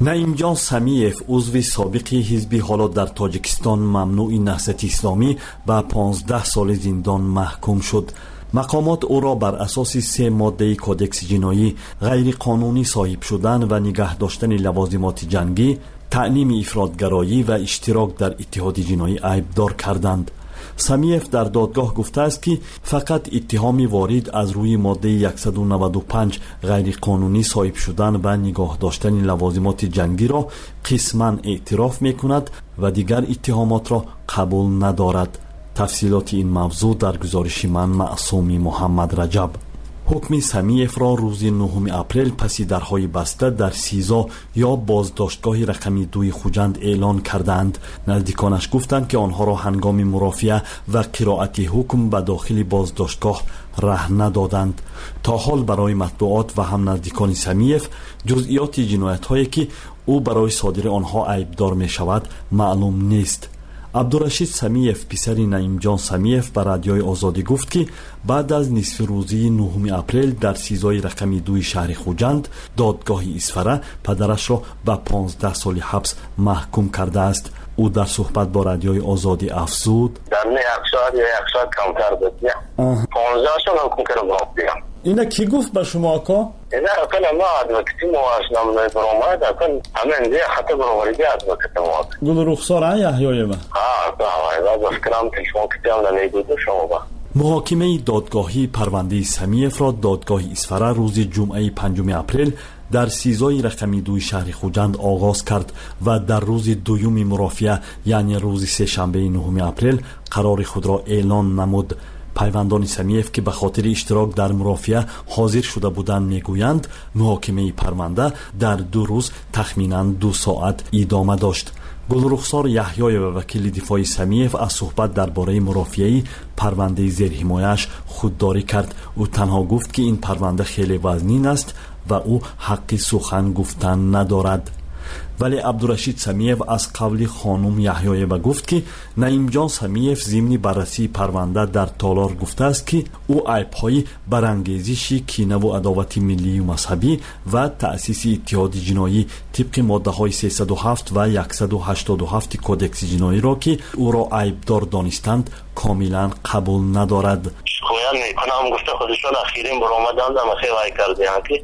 наимҷон самиев узви собиқи ҳизби ҳоло дар тоҷикистон мамнӯъи наҳсати исломӣ ба 15 соли зиндон маҳкум шуд. мақомот ӯро бар асоси 3 моддаи кодекси ҷиноӣ ғайриқонунӣ соҳиб шудан ва нигаҳ доштани лавозимоти ҷангӣ, таълими ифротгароӣ ва иштирок дар иттиҳоди ҷиноӣ айбдор карданд. самиев дар додгоҳ гуфтааст ки фақат иттиҳоми ворид аз рӯи моддаи 195 ғайриқонунӣ соҳиб шудан ва нигоҳ доштани лавозимоти ҷангиро қисман эътироф мекунад ва дигар иттиҳомотро қабул надорад. тафсилоти ин мавзӯъ дар гузориши ман маъсуми муҳаммад раҷаб. ҳукми самиевро рӯзи 9 апрел паси дарҳои баста дар сизо ё боздоштгоҳи рақами 2 хуҷанд эълон кардаанд. наздиконаш гуфтанд ки онҳоро ҳангоми мурофиа ва қироати ҳукм ба дохили боздоштгоҳ раҳна доданд. то ҳол барои матбуот ва ҳам наздикони самиев ҷузъиёти ҷиноятҳое ки ӯ барои содири онҳо айбдор мешавад маълум нест. абдурашид самиев писари наимҷон самиев ба радиои озодӣ гуфт ки баъд аз нисфирӯзии 9 апрел дар сизои рақами 2 шаҳри хуҷанд додгоҳи исфара падарашро ба 15 соли ҳабс маҳкум кардааст. ӯ дар суҳбат бо радиои озодӣ афзуд: ина кӣ гуфт ба шумо ако? гулрухсор яҳёева. муҳокимаи додгоҳӣ парвандаи самиевро додгоҳи исфара рӯзи ҷумъаи 5 апрел дар сизои рақами 2 шаҳри хуҷанд оғоз кард ва дар рӯзи дуюми мурофиа, яъне рӯзи сешанбеи 9 апрел қарори худро эълон намуд. пайвандони самиев ки ба хотири иштирок дар мурофиа ҳозир шуда буданд мегӯянд, муҳокимаи парванда дар 2 рӯз тахминан 2 соат идома дошт. гулрухсор яҳёева, вакили дифои самиев, аз суҳбат дар бораи мурофиаи парвандаи зерҳимояаш худдорӣ кард. ӯ танҳо гуфт ки ин парванда хеле вазнин аст ва ӯ ҳаққи сухан гуфтан надорад. вале абдурашид самиев аз қавли хонум яҳёева гуфт ки наимҷон самиев зимни баррасии парванда дар толор гуфтааст ки ӯ айбҳои барангезиши кинаву адовати миллию мазҳабӣ ва таъсиси иттиҳоди ҷиноӣ тибқи моддаҳои 307 ва 187 кодекси ҷиноиро ки ӯро айбдор донистанд комилан қабул надорад. شکایت میکنم گفته خودشون اخیرین برآمدن در مخی وای کردن که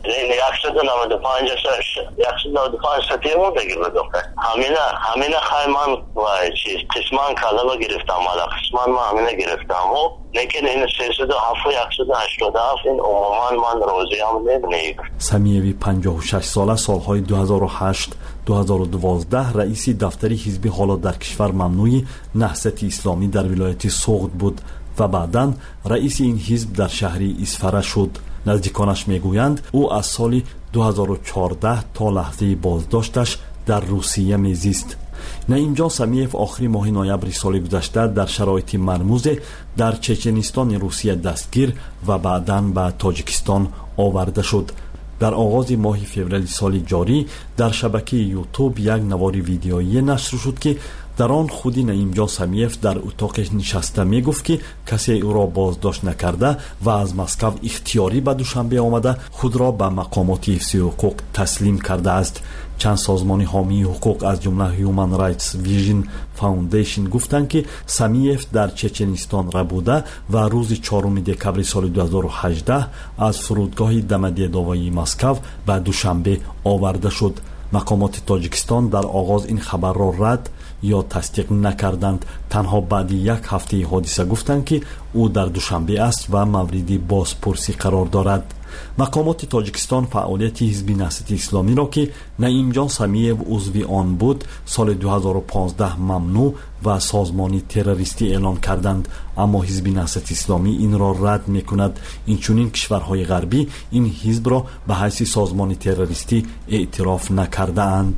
195 ستیمو بگیر بدوخه همینه خیمان و چیز قسمان کلمه گرفتم ولی قسمان ما همینه گرفتم و لیکن این 307 و 187 این عموما من روزی هم نمیگم. самиеви 56 сола солҳои 2008 2012 раиси дафтари ҳизби ҳоло дар кишвар мамнӯи наҳсати исломӣ дар вилояти суғд буд ва баъдан раиси ин ҳизб дар шаҳри исфара шуд. наздиконаш мегӯянд ӯ аз соли 2014 то лаҳзаи боздошташ дар русия мезист. наимҷон самиев охири моҳи ноябри соли гузашта дар шароити мармузе дар чеченистони русия дастгир ва баъдан ба тоҷикистон оварда шуд. дар оғози моҳи феврали соли ҷорӣ дар шабакаи ютуб як навори видеоие нашр шуд ки дар он худи наимҷон самиев дар утоқе нишаста мегуфт ки касе ӯро боздошт накарда ва аз Москав ихтиёрӣ ба Душанбе омада худро ба мақомоти ҳифзи ҳуқуқ таслим кардааст. чанд созмони ҳомии ҳуқуқ аз ҷумла Human Rights Vision Foundation гуфтанд ки самиев дар чеченистон рабуда ва рӯзи 4 декабри соли 2018 аз фурудгоҳи Домодедовои Москав ба Душанбе оварда шуд. мақомоти тоҷикистон дар оғоз ин хабарро рад ё тасдиқ накарданд. танҳо баъди як ҳафтаи ҳодиса гуфтанд ки ӯ дар Душанбе аст ва мавриди бозпурсӣ қарор дорад. мақомоти тоҷикистон фаъолияти ҳизби наҳсати исломиро ки наимҷон самиев узви он буд соли 2015 мамнӯъ ва созмони террористӣ эълон карданд, аммо ҳизби наҳсати исломӣ инро рад мекунад. инчунин кишварҳои ғарбӣ ин ҳизбро ба ҳайси созмони террористӣ эътироф накардаанд.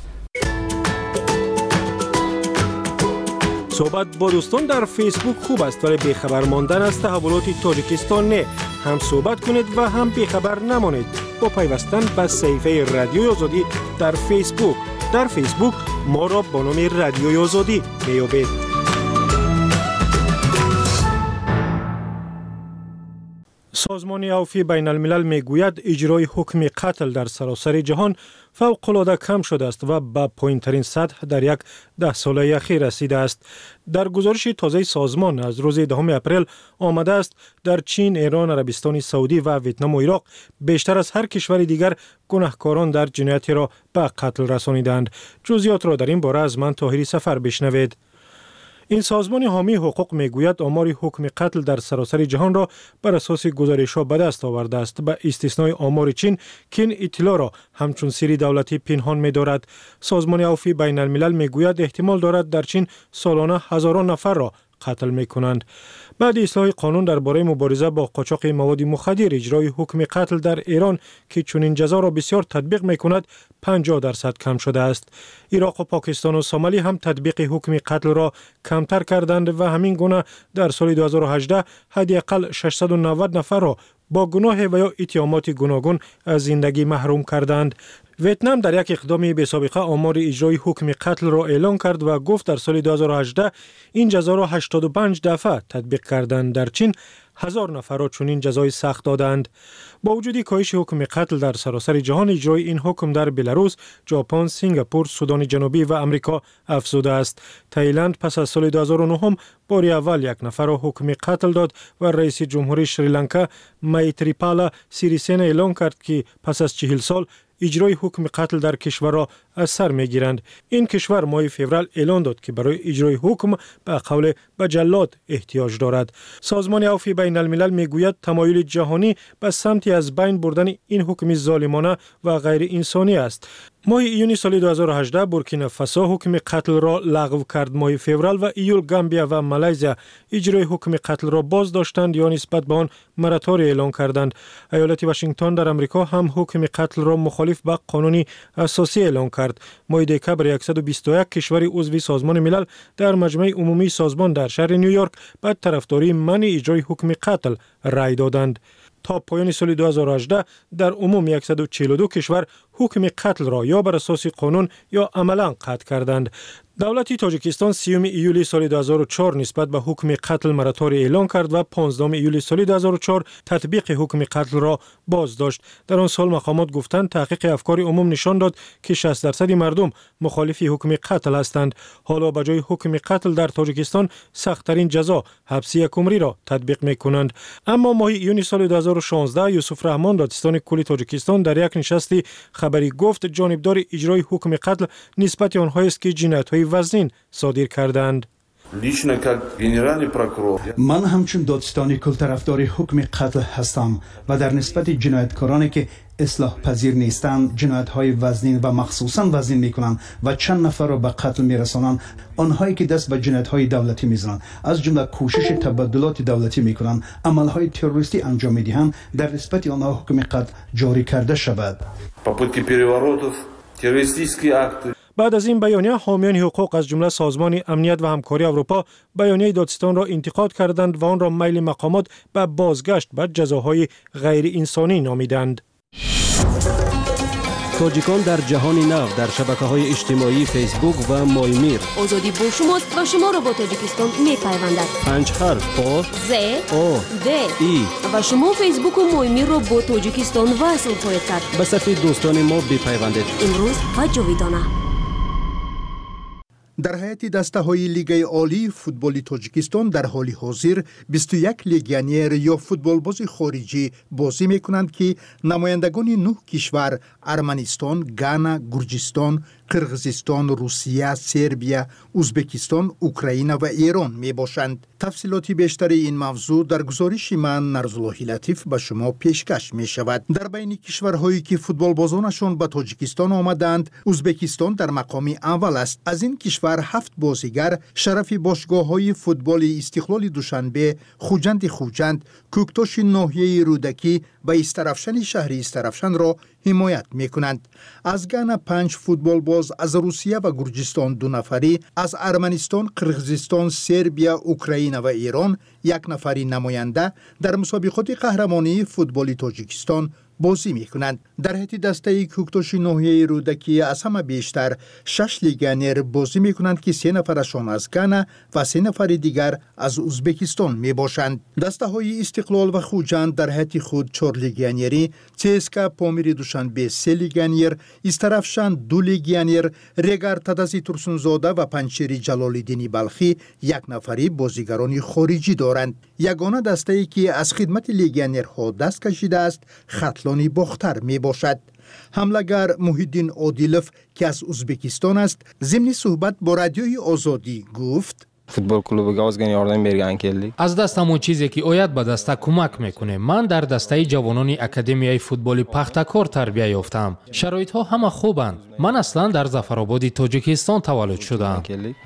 صحبت با دوستان در فیسبوک خوب است ولی بیخبر ماندن از تحولات تاجیکستان نه. هم صحبت کنید و هم بیخبر نمانید با پیوستن به صفحه رادیوی آزادی در فیسبوک. در فیسبوک ما را با نام رادیوی آزادی میابید. سازمان عفو بین الملل میگوید اجرای حکم قتل در سراسر جهان فوق‌العاده کم شده است و به پایین‌ترین سطح در یک 10 ساله اخیر رسیده است. در گزارش تازه سازمان از روز 10 اپریل آمده است در چین، ایران، عربستان سعودی و ویتنام و عراق بیشتر از هر کشور دیگر گناهکاران در جنایتی را به قتل رسانیدند. جزئیات را در این باره از من طاهری سفر بشنوید. این سازمان حامی حقوق میگوید آمار حکم قتل در سراسر جهان را بر اساس گزارش‌ها به دست آورده است، به استثنای آمار چین که این اطلاع را همچون سری دولتی پنهان می‌دارد. سازمان عفو بین الملل میگوید احتمال دارد در چین سالانه هزاران نفر را قتل می‌کنند. بعد اصلاح قانون درباره مبارزه با قاچاق مواد مخدر، اجرای حکم قتل در ایران که چنین جزا را بسیار تطبیق می‌کند 50% کم شده است. عراق و پاکستان و سومالی هم تطبیق حکم قتل را کمتر کردند و همین گونه در سال 2018 حداقل 690 نفر را با گناه و یا اتهامات گوناگون از زندگی محروم کردند. ویتنام در یک اقدامی به سابقه آمار اجرای حکم قتل را اعلان کرد و گفت در سال 2018 این جزا را 85 دفعه تطبیق کردند. در چین 1000 نفر را چنین جزای سخت دادند. با وجود کاهش حکم قتل در سراسر جهان، اجرای این حکم در بلاروس، ژاپن، سنگاپور، سودان جنوبی و آمریکا افزوده است. تایلند پس از سال 2009 بار اول یک نفر را حکم قتل داد و رئیس جمهوری شریلانکا مایتریپالا سیریسینا اعلان کرد که پس از 40 سال اجرای حکم قتل در کشور را از سر میگیرند. این کشور ماه فوریه اعلان داد که برای اجرای حکم به قول به جلاد احتیاج دارد. سازمان عفو بین الملل میگوید تمایل جهانی به سمت از بین بردن این حکم ظالمانه و غیر انسانی است. ماه ایون سال 2018 بورکینافاسو حکم قتل را لغو کرد. ماه فوریه و ایول گامبیا و مالزیا اجرای حکم قتل را باز داشتند یا نسبت به آن مراتوری اعلان کردند. ایالت واشنگتن در آمریکا هم حکم قتل را مخالف به قانون اساسی اعلان کرد. ماه دکبر 121 کشور عضو سازمان ملل در مجمع عمومی سازمان در شهر نیویورک به طرفداری منع اجرای حکم قتل رای دادند. تا پایان سال 2018 در عموم 142 کشور حکم قتل را یا بر اساس قانون یا عملاً قطع کردند. دولت تاجیکستان 30 ایولی سال 2004 نسبت به حکم قتل مراتوری اعلان کرد و 15 ایولی سال 2004 تطبیق حکم قتل را باز داشت. در آن سال مقامات گفتند تحقیق افکار عموم نشان داد که 60% مردم مخالف حکم قتل هستند. حالا به جای حکم قتل در تاجیکستان سخت‌ترین جزا حبس 1 عمری را تطبیق می‌کنند. اما ماه ایون سال 2016 یوسف رحمان دادستان کل تاجیکستان در یک نشستی خبری گفت جانبدار اجرای حکم قتل نسبت آنهایی است که جنایت‌های وزین صادر کردند. من همچون دادستان کل طرفدار حکم قتل هستم و در نسبت جنایتکارانی که اصلاح پذیر نیستند، جنایت‌های وزین و مخصوصاً وزین می‌کنند و چند نفر را به قتل می‌رسانند، آنهایی که دست به جنایت‌های دولتی می‌زنند، از جمله کوشش تبدلات دولتی می‌کنند، عمل‌های تروریستی انجام می‌دهند، در نسبت آنها حکم قتل جاری کرده شود. بعد از این بیانیه حامیان حقوق از جمله سازمان امنیت و همکاری اروپا بیانیه دادستان را انتقاد کردند و آن را میل مقامات به بازگشت به جزاهای غیر انسانی نامیدند. تاجیکان در جهان نو در شبکه‌های اجتماعی فیسبوک و مایمیر. آزادی با شماست و شما را با تاجیکستان می‌پیوندد. 5 حرف پا ز او د ای و شما فیسبوک و مایمیر را با تاجیکستان وصل خواهید کرد. به صفحه دوستان ما بپیوندید. امروز و جاویدانه. در هیئت دسته‌های لیگ عالی فوتبال تاجیکستان در حال حاضر 21 لیگیونر یا فوتبالباز خارجی بازی می‌کنند که نمایندگان 9 کشور ارمنستان، گانا، گرجستان، قرغیزستان، روسیه، سربیا، ازبکستان، اوکراین و ایران میباشند. تفصیلات بیشتر این موضوع در گزارش من نرزالله لطیف به شما پیشکش می شود. در بین کشورهایی که فوتبال بازانشان به تاجیکستان آمدند، ازبکستان در مقام اول است. از این کشور 7 بازیگر شرف باشگاه‌های فوتبال استقلال دوشنبه، خوجند، کوکتاش ناحیه رودکی و استرافشن شهر استرافشن را حمایت می‌کنند. از گانا 5 فوتبال باز، از روسیه و گرجستان 2 نفری، از ارمنستان، قرغیزستان، سربیا، اوکراین و ایران 1 نفری نماینده در مسابقات قهرمانی فوتبال تاجیکستان بازی میکنند. در حیط دسته کوکتوش ناحیه رودکی از همه بیشتر 6 لیگیونر بازی میکنند که 3 نفرشان از گانا و 3 نفر دیگر از ازبکستان می باشند. دسته های استقلال و خوجند در حیط خود 4 لیگیونری، چسکا پامیر دوشنبه 3 لیگیونر، استرافشان 2 لیگیونر، رگر تدازی ترسونزاده و پنچری جلال‌الدین بلخی 1 نفری بازیگران خارجی دارند. یگانه دسته‌ای که از خدمت لیگیونرها دست کشیده است خطلانی باختر می باشد. حمله‌گر محیدین عادیلوف که از ازبکستان است ضمن صحبت با رادیوی آزادی گفت: فوتبال کلوب گازگن یاردم برگان کلی. از دستمون چیزی که اوید به دسته کمک میکنه. من در دسته جوانان اکادمیای فوتبال پختکار تربیت یافتم. شرایط ها همه خوبند. من اصلا در ظفرآباد تاجیکستان تولد شدم.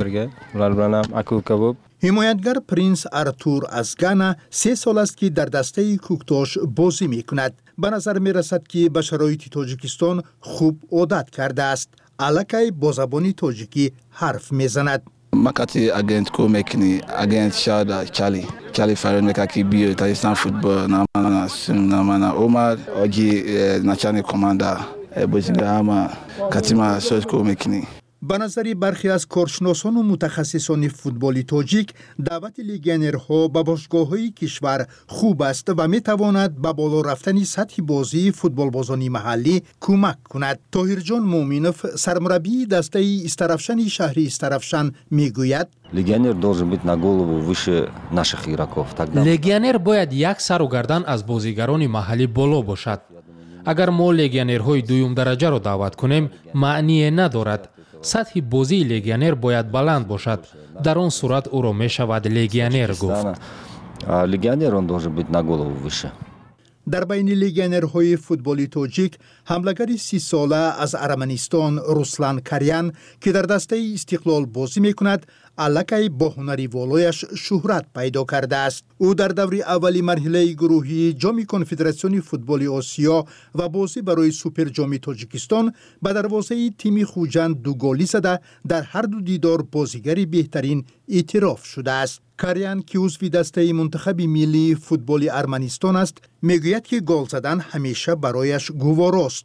حمایتگر پرنس ارتور از گانا 3 سال است که در دسته کوکتاش بازی می کند. به نظر می رسد که به شرایط تاجیکستان خوب عادت کرده است. الکی با زبان تاجیکی حرف می زند. مکاتی اگنت کومکنی اگنت شادا چالی فرن مکاکی بیو تاجیکستان فوتبال نامانا عمر آجی نچانی کماندا بازیگرام کاتیما سوت کومکنی. به نظر برخی از کارشناسان و متخصصان فوتبال تاجیک دعوت لیگیونرها به باشگاه‌های کشور خوب است و می‌تواند به بالا رفتن سطح بازی فوتبالبازان محلی کمک کند. طاهرجان مومنوف سرمربی دسته استرافشان شهری استرافشان میگوید: لегионер должен быть на голову выше наших игроков. لگیونر باید یک سر و گردن از بازیگران محلی بالا باشد. اگر ما لگیونرهای دوم درجه را دعوت کنیم معنی ندارد. سطح بازی لیگیونر باید بلند باشد. در آن صورت او را می شود لیگیونر گفت. لегионер он должен быть на голову выше. در بین لیگیونرهای فوتبال تاجیک حمله‌گر 30 ساله از ارمنستان رسلان کریان که در دسته استقلال بازی میکند الکی با هنری والایش شهرت پیدا کرده است. او در دور اولی مرحله گروهی جام کنفدراسیون فوتبال آسیا و بازی برای سوپر جام تاجیکستان به دروازه تیم خوجند 2 گلی زده در هر 2 دیدار بازیگر بهترین اعتراف شده است. کریان که عضو دسته منتخب ملی فوتبال ارمنستان است میگوید که گل زدن همیشه برایش گواراست.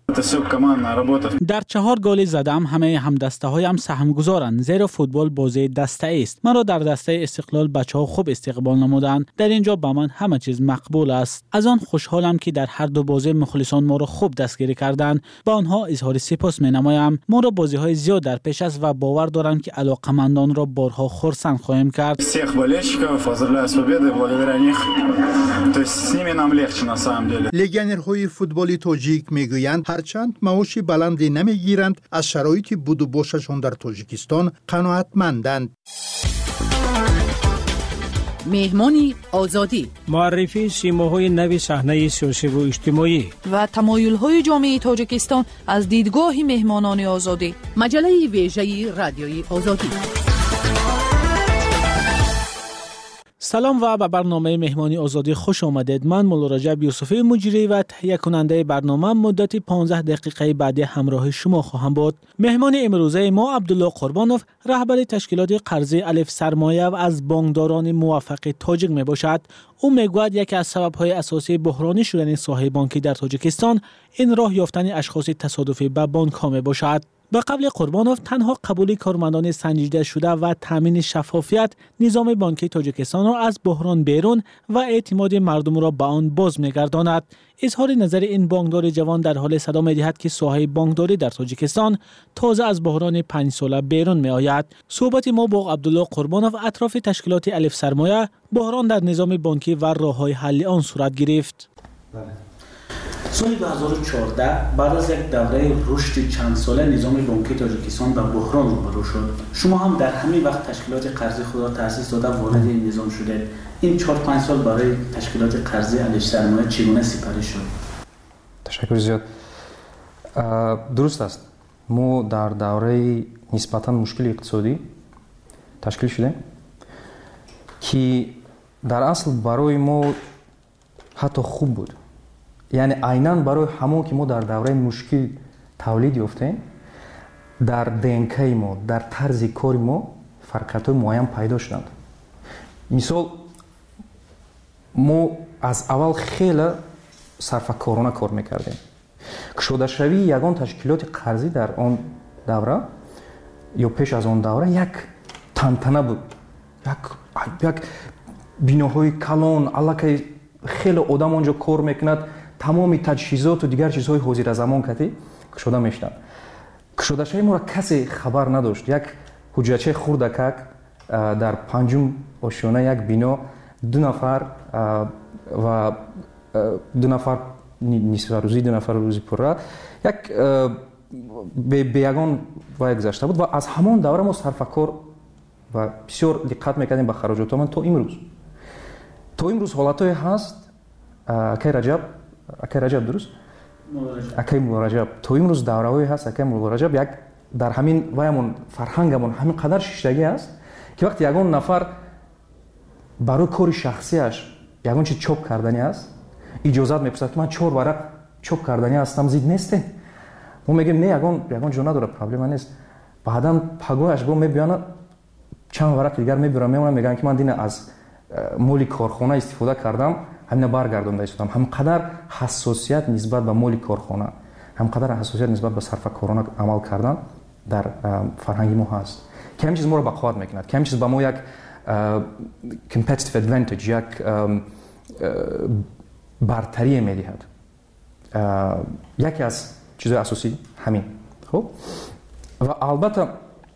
در 4 گل زدم همه همدسته هایم سهمگذارند زیرا فوتبال بازی دسته است. مرا در دسته استقلال بچه‌ها خوب استقبال نمودند. در اینجا با من همه چیز مقبول است. از آن خوشحالم که در هر 2 بازی مخلصان ما را خوب دستگیری کردند. با آنها اظهار سپاس می‌نمایم. ما را بازی‌های زیاد در پیش است و باور دارم که علاقه‌مندان را بارها خرسند خواهیم کرد. لیگیونرهای فوتبال تاجیک میگویند هرچند معاش بلندی نمیگیرند از شرایط بود و باششان در تاجیکستان قناعتمندند. مهمانی آزادی، معرفی سیماهای نوی صحنه سیاسی و اجتماعی و تمایل‌های جامعه تاجیکستان از دیدگاه مهمانان آزادی. مجله ویژه رادیوی آزادی. سلام و به برنامه مهمانی آزادی خوش آمدید. من مولا رجب یوسفی مجری و تهیه کننده برنامه مدت 15 دقیقه بعد همراه شما خواهم بود. مهمان امروزه ما عبدالله قربانوف رهبر تشکیلات قرضی الف سرمایه و از بانکداران موفق تاجیک می باشد. او میگوید یکی از سبب‌های اساسی بحرانی شدن ساحه بانکی در تاجیکستان این راه یافتن اشخاص تصادفی به بانک ها می باشد. به قول قربانوف تنها قبول کارمندان سنجیده شده و تامین شفافیت نظام بانکی تاجیکستان را از بحران بیرون و اعتماد مردم را به آن باز می‌گرداند. اظهار نظر این بانکدار جوان در حال صدا می‌دهد که ساحه بانکداری در تاجیکستان تازه از بحران 5 ساله بیرون می‌آید. صحبت ما با عبدالله قربانوف اطراف تشکیلات الف سرمایه، بحران در نظام بانکی و راه‌های حل آن صورت گرفت. سال 2014 بعد از یک دوره رشد چند ساله نظام بانکی تاجیکستان به بحران روبرو شد. شما هم در همین وقت تشکیلات قرضی خود را تأسیس داده وارد این نظام شدید. این 4-5 سال برای تشکیلات قرضی الف سرمایه چگونه سپری شد؟ تشکر زیاد. درست است. ما در دوره نسبتاً مشکل اقتصادی تشکیل شدیم که در اصل برای ما حتی خوب بود. یعنی عیناً برای همون که ما در دوره مشکل تولید یافتیم در دنکه ما در طرز کار ما فرقیت‌های معین پیدا شدند. مثال ما از اول خیلی сарфакорона кор мекардем. кушодашавии ягон ташкилоти қарзӣ дар он давра ё пеш аз он давра як тантана буд. як биноҳои калон, аллакай хеле одам онҷо кор мекунад, тамоми таҷҳизоту дигар чизҳои ҳозиразамон кати кушода мешуданд. кушодашавии моро касе хабар надошт. як ҳуҷҷатчаи хурдакак дар панҷум ошёна як бино ду нафар ва ду нафар нисфарӯзӣ, ду нафар рӯзи пурра як бе ягон вай гузашта буд ва аз ҳамон давра мо сарфакор ва бисёр диққат мекардем ба хароҷотамон то имрӯз. То имрӯз ҳолатое ҳаст. акай раҷаб дуруст? акай муллораҷаб. То имрӯз давраҳое ҳаст. акай муллораҷаб як дар ҳамин ваямон фарҳангамон ҳамин қадар шиштагӣ аст, ки вақте ягон нафар барои кори шахсияш ягон чиз чоп кардани аст, иҷозат мепурсад ки ман 4 варақ чоп кардани ҳастам, зид несте? мо мегӯем не, ягон ҷо надорад, проблема нест. баъдан пагоҳаш го мебиёнад чанд варақ дигар мебирам, мемонам мегӯям ки ман дина аз моли корхона истифода кардам, ҳамина баргардонда истодам. ҳамқадар ҳассосият нисбат ба моли корхона, ҳамқадар ҳассосият нисбат ба сарфакорона амал кардан дар фарҳанги мо ҳаст, ки ҳамин чиз моро бақувват мекунад, ки ҳамин чиз ба мо як competitive advantage, як бартарие медиҳад. яке аз чизҳои асосӣ ҳамин. хуб, ва албатта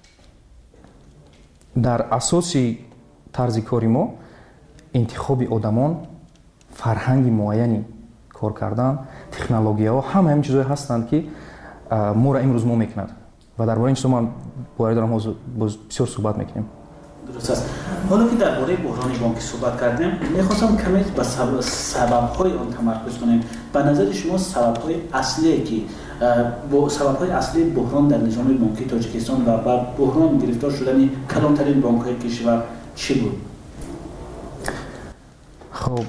дар асоси тарзи кори мо интихоби одамон, фарҳанги муайяни кор кардан, технологияҳо, ҳама ҳамин чизҳое ҳастанд ки моро имрӯз мо мекунад ва дар бораи ин чизҳо ман боварӣ дорам ҳозир бисёр суҳбат мекунем. дуруст аст. ҳоло ки дар бораи буҳрони бонкӣ суҳбат кардем, мехостам каме ба сабабҳои он тамаркуз кунем. ба назари шумо сабабҳои аслие ки сабабҳои аслии буҳрон дар низоми бонкии Тоҷикистон ва ба буҳрон гирифтор шудани калонтарин бонкҳои кишвар чӣ буд? хуб,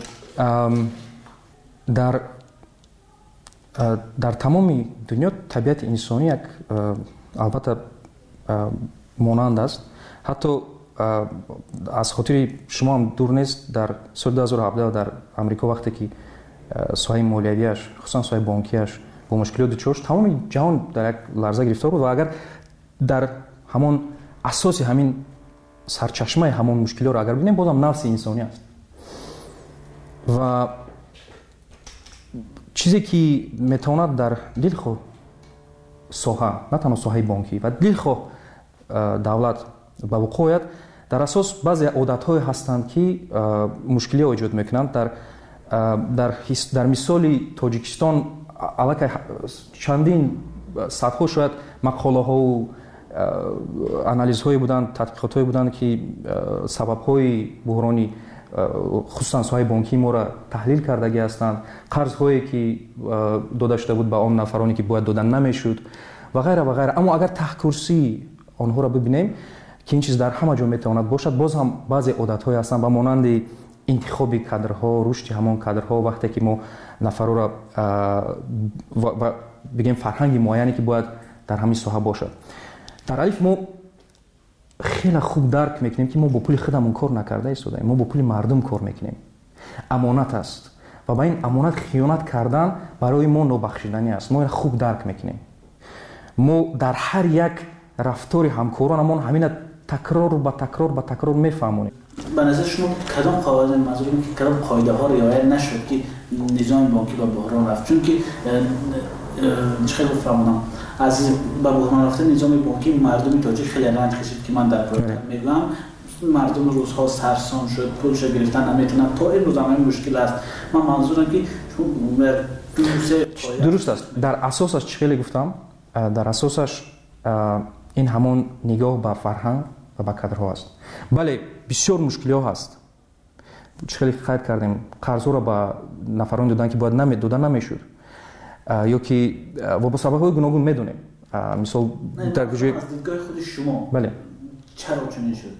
дар тамоми дунё табиати инсонӣ як албатта монанд аст. ҳатто аз хотири шумо ҳам дур нест, дар соли 2017 дар амрико вақте ки соҳаи молиявияш, хусусан соҳаи бонкияш бо мушкилот дучор шуд, тамоми ҷаҳон дар як ларза гирифтор буд ва агар дар ҳамон асоси ҳамин сарчашмаи ҳамон мушкилотро агар бинем, бозам нафси инсонӣ аст. ва чизе ки метавонад дар дилхоҳ соҳа, на танҳо соҳаи бонкӣ ва дилхоҳ давлат ба вуқӯъ ояд, дар асос баъзе одатҳое ҳастанд ки мушкилиҳо эҷод мекунанд. Дар мисоли Тоҷикистон аллакай чандин садҳо шояд мақолаҳоу анализҳое буданд, тадқиқотҳое буданд ки сабабҳои буҳрони хусусан соҳаи бонкии моро таҳлил кардагӣ ҳастанд, қарзҳое ки дода шуда буд ба он нафароне ки бояд дода намешуд ва ғайра ва ғайра. аммо агар таҳкурсии онҳоро бибинем ки ин чиз дар ҳама ҷо метавонад бошад, боз ҳам баъзе одатҳое ҳастанд ба монанди интихоби кадрҳо, рушди ҳамон кадрҳо, вақте ки мо нафароро бигем фарҳанги муайяне ки бояд дар ҳамин соҳа бошад. дар алиф мо хеле хуб дарк мекунем ки мо бо пули худамон кор накарда истодаем, мо бо пули мардум кор мекунем. амонат аст ва ба ин амонат хиёнат кардан барои мо нобахшиданӣ аст. мо инро хуб дарк мекунем. мо дар ҳар як рафтори ҳамкоронамон ҳамина такрор ба такрор мефаҳмонем. ба назар шумо кадом кадом қоидаҳо риоя нашуд ки низоми бонкӣ ба буҳрон рафт? чунки чӣ гуфтам, аз ба буҳрон рафтани низоми бонкӣ мардуми тоҷик хеле ранҷ кашид ки ман дар проектам мегӯям. мардум рӯзҳо сарсон шуд, пулшо гирифтан наметавонад, то имрӯз ҳам ин мушкил аст. ман манзурам ки дуруст аст. дар асосаш чӣ хеле гуфтам? дар асосаш ин ҳамон нигоҳ ба фарҳанг ва ба кадрҳо аст. бале бисёр мушкилиҳо ҳаст. чӣ хеле қайд кардем, қарзҳоро ба нафароне додан ки бояд дода намешуд, ё ки ва бо сабабҳои гуногун медонем. мисол дар гӯҷаи аз дидгоҳи худи шумо бале чаро чунин шуд?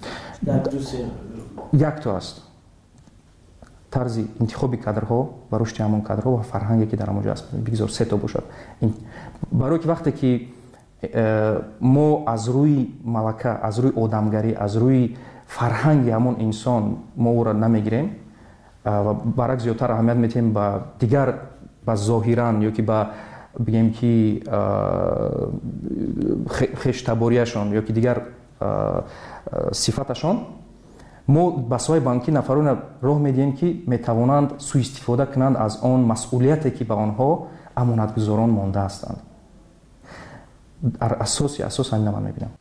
як то аст тарзи интихоби кадрҳо ва рушди ҳамон кадрҳо ва фарҳанге ки дар ҳамонҷо аст. бигзор се то бошад. барое ки вақте ки мо аз рӯи малака, аз рӯи одамгарӣ, аз рӯи фарҳанги ҳамон инсон мо ӯро намегирем ва баръакс зиёдтар аҳамият метиҳем ба дигар ба зоҳиран ё ки ба бигем ки хештаборияшон ё ки дигар сифаташон мо ба соҳаи банкӣ нафарона роҳ медиҳем ки метавонанд суистифода кунанд аз он масъулияте ки ба онҳо амонатгузорон монда ҳастанд. дар асос ҳамина ман мебинам.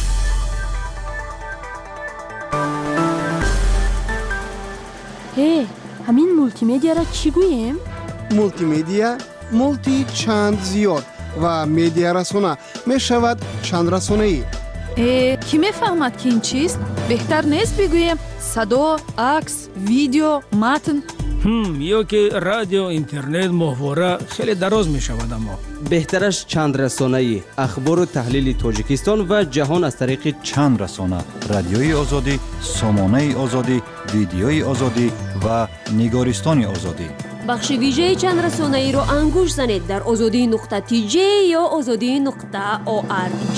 ҳамин мултимедияро чӣ гӯем? мултимедия мулти чанд зиёд ва медиарасона мешавад чандрасонаӣ. кӣ мефаҳмад ки ин чист? беҳтар нест бигӯем садо, акс, видео, матн? ё ки радио, интернет, моҳвора хеле дароз мешавад. аммо беҳтараш чандрасонаӣ, ахбору таҳлили Тоҷикистон ва ҷаҳон аз тариқи чанд расона: радиои озодӣ, сомонаи озодӣ, видеои озодӣ ва нигористони озодӣ. бахши вижаи чандрасонаиро ангуш занед дар озодӣ.tj ё озодӣ.org.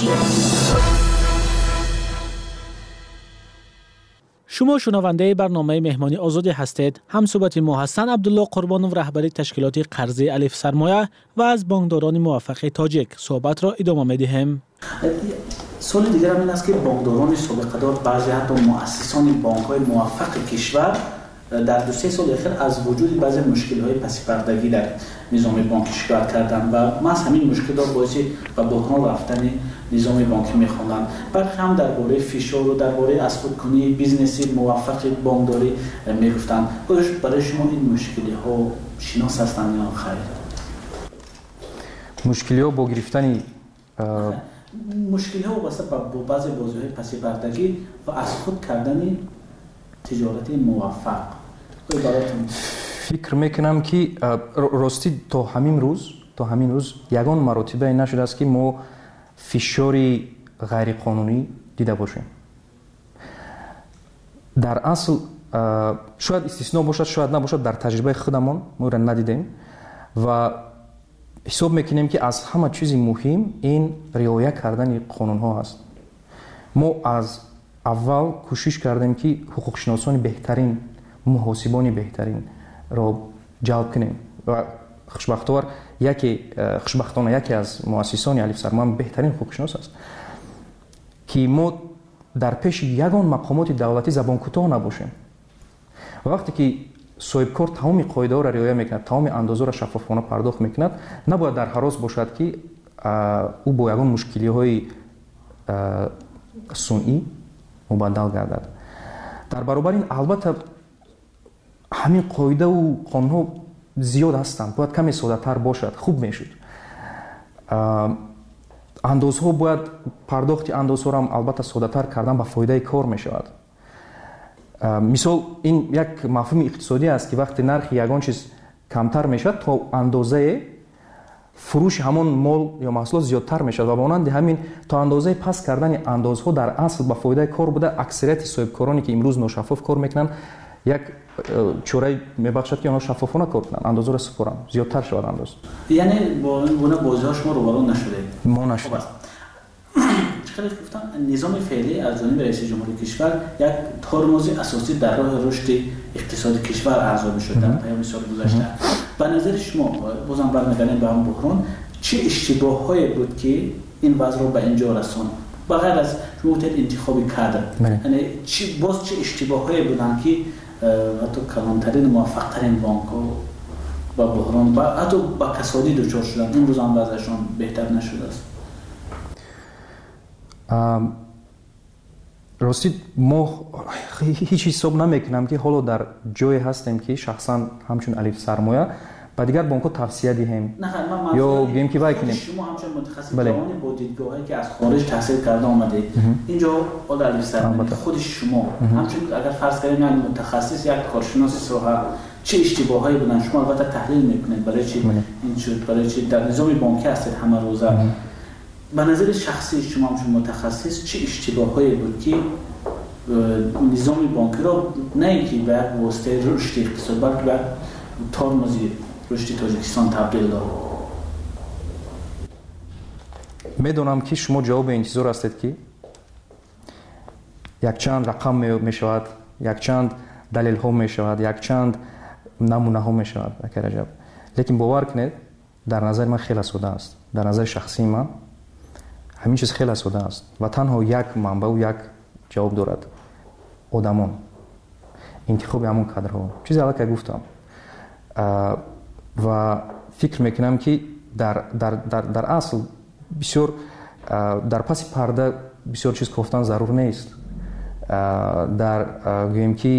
شما شنونده برنامه مهمانی آزادی هستید. همصحبت ما هستند عبدالله قربانوف، رهبر تشکیلات قرضه الف سرمایه و از بانکداران موفق تاجیک. صحبت را ادامه می‌دهیم. سوال دیگر هم این است که بانکداران سابقه‌دار، بعضی حتی مؤسسان بانک‌های موفق کشور در 2-3 سال اخیر از وجود بعضی مشکل‌های پس پردگی در نظام بانکی شکایت کردند و ما از همین مشکلات باعث به بحران رفتن نظام بانکی می‌خواندند. برخی هم درباره فشار و درباره از خودکنی بیزنسی موفق بانکداری می‌گفتند. برای شما این مشکل‌ها شناس هستند یا خیر؟ مشکل‌ها با گرفتن مشکل‌ها واسه با بعضی بازی‌های پس پردگی و از خود کردن تجارت موفق. فکر میکنم که راستی تا همین روز یگان مراتبه نشده است که ما فشاری غیر قانونی دیده باشیم. در اصل شاید استثناء باشد، شاید نباشد، در تجربه خودمان ما را ندیدیم و حساب میکنیم که از همه چیز مهم این رعایت کردن قانون ها است. ما از اول کوشش کردیم که حقوق شناسان بهترین، محاسبان بهترین را جلب کنیم و خوشبختانه یکی از مؤسسان الف سرمایه بهترین حقوق شناس است که ما در پیش یگان مقامات دولتی زبان کوتاه نباشیم. وقتی که صاحب کار تمام قاعده ها را رعایت میکند، تمام اندازه را شفافانه پرداخت میکند، نباید در هراس باشد که او با یگان مشکلی های صنعی مبدل گردد. در برابر این البته همین قاعده و قانون ها زیاد هستند، باید کمی ساده تر باشد، خوب میشد. اندازها باید پرداخت اندازها را هم البته ساده تر کردن به فایده کار میشود. مثال این یک مفهوم اقتصادی است که وقتی نرخ یگان چیز کمتر میشود تا اندازه فروش همان مال یا محصول زیادتر میشود و به مانند همین تا اندازه پس کردن اندازها در اصل به فایده کار بوده. اکثریت صاحبکارانی که امروز ناشفاف کار میکنن یک چوره میبخشد که آنها شفافانه کار کنند، اندازه را سپارند، زیادتر شود اندازه. یعنی با این گونه بازی‌ها شما روبرو نشده؟ ما نشده. چقدر گفتم نظام فعلی از جانب رئیس جمهور کشور یک ترمز اساسی در راه رشد اقتصاد کشور ارزیابی شده در پیام سال گذشته. به نظر شما بازم برمیگردیم به هم بحران، چه اشتباهایی بود که این وضع رو به اینجا رساند؟ بغیر از شما گفتید انتخاب کادر، یعنی چه اشتباهایی بودن که حتی کلانترین موفق‌ترین بانک‌ها با بحران و حتی با کسادی دچار شدن، این روز هم وضعشون بهتر نشده است؟ راستی ما هیچ حساب نمیکنم که حالا در جای هستیم که شخصا همچون الف سرمایه با دیگر بانک‌ها توصیه دهیم یا بگیم که وای کنیم. شما همچون متخصص جوانی با دیدگاهی که از خارج تحصیل کرده آمده اینجا حالا الف سرمایه خود شما همچون اگر فرض کنیم یعنی متخصص یک کارشناس ساحه چه اشتباهایی بودن شما البته تحلیل میکنید برای چی این شد، برای چی در نظام بانکی هستید همه روزه. به نظر شخصی شما همچون متخصص چه اشتباهایی بود که نظام بانکی را نه اینکه به یک واسطه رشد اقتصاد بلکه به ترمز رشد تاجیکستان تبدیل داد؟ میدونم که شما جواب انتظار هستید که یک چند رقم می شود، یک چند دلیل ها می شود، یک چند نمونه ها می شود. лекин бовар кунед, дар назари ман хеле сода аст. дар назари шахсии ман ҳамин чиз хеле сода аст ва танҳо як манбаъу як ҷавоб дорад: одамон, интихоби ҳамон кадрҳо. чизе аллакай гуфтам ва фикр мекунам ки дар асл бисёр дар паси парда бисёр чиз гуфтан зарур нест. дар гӯем ки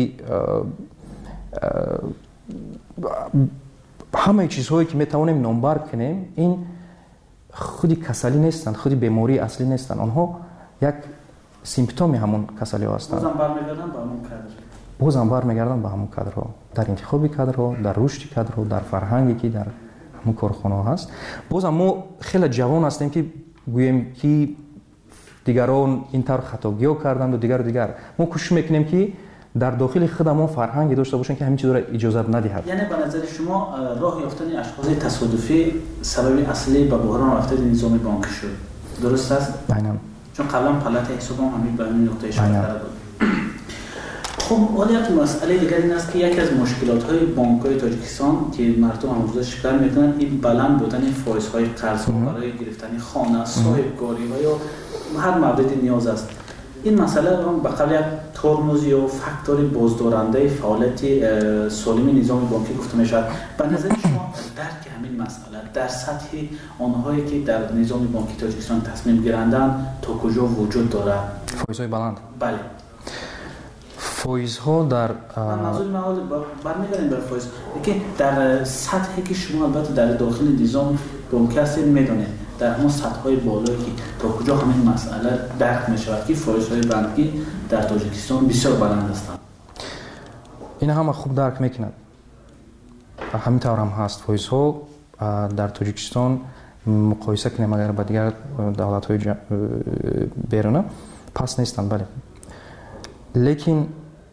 ҳамаи чизҳое ки метавонем номбар кунем, ин худи касалӣ нестанд, худи бемории аслӣ нестанд. онҳо як симптоми ҳамон касалиҳо ҳастанд. бозам бармегарданд ба ҳамон кадрҳо, дар интихоби кадрҳо, дар рушди кадрҳо, дар фарҳанге ки дар ҳамон корхонаҳо ҳаст. бозам мо хеле ҷавон ҳастем ки гӯем ки дигарон ин тавр хатогиҳо карданду дигар. мо кӯшиш мекунем ки дар дохили худамон фарҳанге дошта бошем ки ҳамин чизро иҷозат надиҳад. яъне ба назари шумо роҳ ёфтани ашхоси тасодуфӣ сабаби аслӣ ба буҳрон рафтани низоми бонкӣ шуд. дуруст аст? айнан. чун қаблан палатаи ҳисобам ҳамин ба ҳамин нуқтаи ишора карда буд. خب ولی یک مسئله دیگر این است که یکی از مشکلات‌های بانک‌های تاجیکستان که مردم امروزه شکایت می‌کنند این بلند بودن فایزهای قرض‌ها برای گرفتن خانه، صاحب‌کاری و یا هر موردی نیاز است. این مسئله به قبل یک ترمز یا فاکتور بازدارنده فعالیت سالم نظام بانکی گفته می‌شود. به نظر شما درک همین مسئله در سطح آنهایی که در نظام بانکی تاجیکستان تصمیم گیرندند تا کجا وجود دارد؟ فایزهای بلند. بله. فایزها در منظور من برمیگردیم بر فایز که در سطحی که شما البته در داخل نظام بانکی هستید میدونید در همون سطح‌های بالایی که تا کجا همین مسئله درک می‌شود که فایزهای بانکی در تاجیکستان بسیار بلند هستند. این همه خوب درک می‌کنند. همین طور هم هست. فایزها در تاجیکستان مقایسه کنیم اگر با دیگر دولت‌های بیرونه پس نیستند. بله. لیکن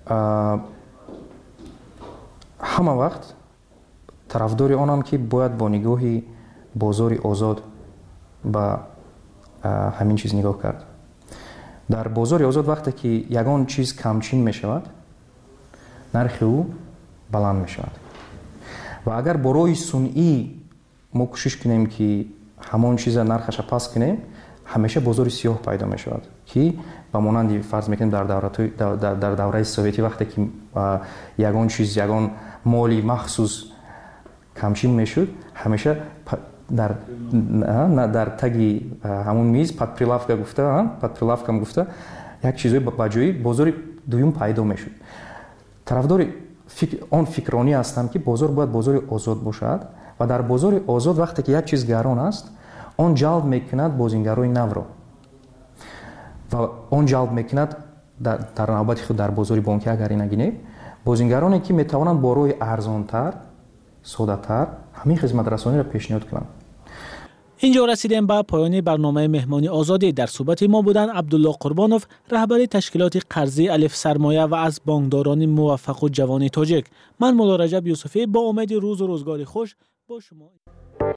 همه وقت طرفداری آنم که باید با نگاهی بازار آزاد به همین چیز نگاه کرد. در بازار آزاد وقتی که یگان چیز کمچین می شود، نرخ او بلند می شود. و اگر برای صنعی ما کوشش کنیم که همون چیز نرخش پاس کنیم، همیشه بازار سیاه پیدا می شود که با مانند فرض میکنیم در دوره سوویتی وقتی که یگان چیز یگان مالی مخصوص کمچین میشد، همیشه در تگی همون میز پادپرилавка گفته یک چیزی با جای بازار دوم پیدا میشد. طرفدار آن فکرانی هستم که بازار باید بازار آزاد باشد و در بازار آزاد وقتی که یک چیز گران است آن جلب میکند بازیگرای نو را و آن جلب میکند در نوبت خود در بازار بانکی اگر نگینیم بازیگرانی که میتوانند با روی ارزانتر ساده‌تر همین خدمت رسانی را پیشنهاد کنند. اینجا رسیدیم به پایان برنامه مهمانی آزادی. در صحبت ما بودن عبدالله قربانوف، رهبر تشکیلات قرضی الف سرمایه و از بانکداران موفق و جوان تاجیک. من مولا رجب یوسفی با امید روز و روزگاری خوش با شما